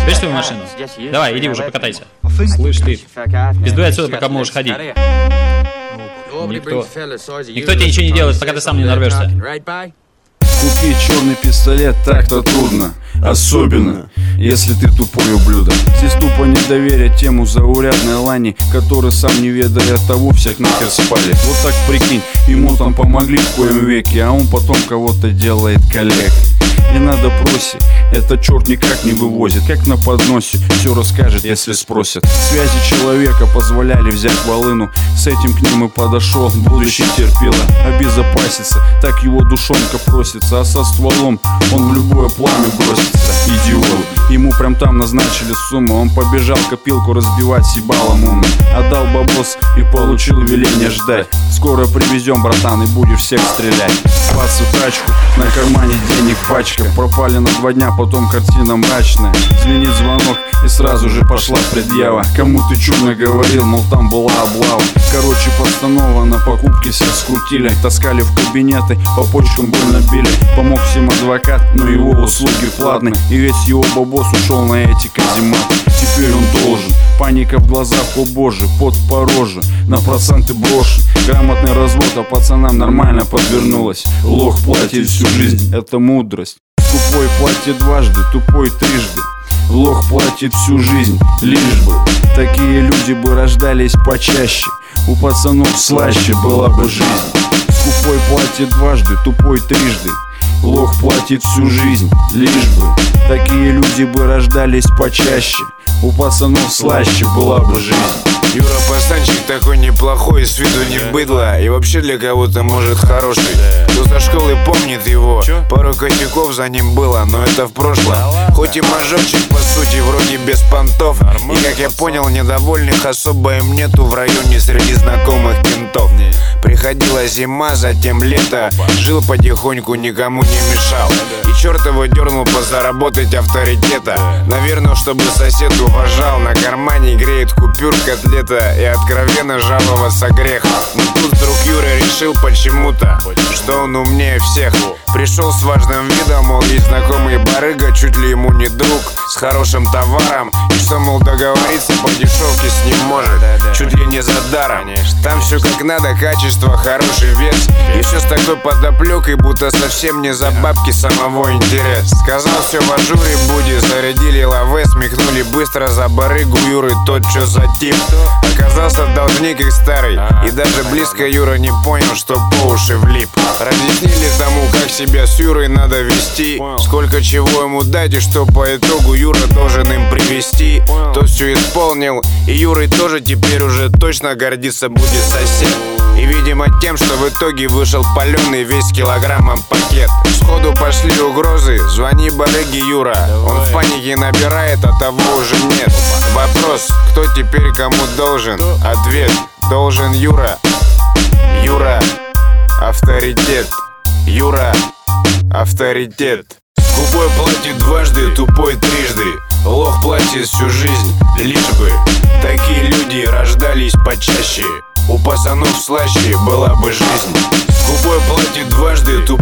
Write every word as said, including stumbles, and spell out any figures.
Слышь твою машину? Давай, иди уже покатайся. Слышь ты, пиздуй отсюда, пока можешь ходить. Никто, никто тебе ничего не делает, пока ты сам не нарвешься. Купить черный пистолет так-то трудно, особенно если ты тупой ублюдок. Здесь тупо недоверие тему заурядной лани, который сам не ведая того всех нахер спали. Вот так прикинь, ему там помогли в коем веке, а он потом кого-то делает коллег. И надо просить, этот черт никак не вывозит, как на подносе, все расскажет, если спросят. Связи человека позволяли взять волыну, с этим к ним и подошел будущий терпила. Обезопаситься, так его душонка просится, а со стволом он в любое пламя бросится. Идиот, ему прям там назначили сумму, он побежал копилку разбивать сибалом умным. Отдал бабос и получил веление ждать. Скоро привезем, братан, и будешь всех стрелять. Пацу тачку, на кармане денег пачка. Пропали на два дня, потом картина мрачная. Звенит звонок и сразу же пошла предъява. Кому ты чудно говорил, мол там была облава. Короче, постанова на покупки всех скрутили. Таскали в кабинеты, по почкам больно били. Помог всем адвокат, но его услуги платны. И весь его бабос ушел на эти казематы. Теперь он должен, паника в глазах, о боже, пот по роже, на проценты брошен. Грамотный развод, а пацанам нормально подвернулось. Лох платит всю жизнь, это мудрость. Тупой платит дважды, тупой трижды. Лох платит всю жизнь, лишь бы такие люди бы рождались почаще. У пацанов слаще была бы жизнь. Скупой платит дважды, тупой трижды. Лох платит всю жизнь, лишь бы такие люди бы рождались почаще. У пацанов слаще была бы жизнь. Юра пацанчик такой неплохой, с виду не быдло, и вообще для кого-то может хороший. Кто со школы помнит его, пару косяков за ним было, но это в прошлом. Хоть и мажорчик по сути вроде без понтов, и как я понял, недовольных особо им нету в районе среди знакомых кентов. Приходила зима, затем лето, жил потихоньку, никому не мешал. И черт его дернул позаработать авторитета. Наверное, чтобы сосед уважал, на кармане греет купюр котлета, и откровенно жаловаться грех. Но тут вдруг Юра решил почему-то, что он умнее всех. Пришел с важным видом, мол, есть знакомый барыга, чуть ли ему не друг, с хорошим товаром, и что, мол, договориться по дешевке с ним может, чуть ли не за даром. Там все как надо, качество, хороший вес, и все с такой подоплекой, будто совсем не за бабки, самого интерес. Сказал все в ажуре, буди, зарядили лаве, смехнули быстро за барыгу Юры, тот что за тип. Оказался должник их старый, и даже близко Юра не понял, что по уши влип. Разъяснили тому, как себя с Юрой надо вести, сколько чего ему дать, и что по итогу Юра должен им привести. Тот все исполнил, и Юрой тоже теперь уже точно гордиться будет сосед. И видимо тем, что в итоге вышел паленый весь килограммом пакет. Сходу пошли угрозы, звони барыге Юра. Он в панике набирает, а того уже нет. Вопрос, кто теперь кому должен? Ответ, должен Юра. Юра, авторитет. Юра, авторитет. Скупой платит дважды, тупой трижды. Лох платит всю жизнь, лишь бы такие люди рождались почаще. У пацанов слаще была бы жизнь. Скупой платит дважды, тупой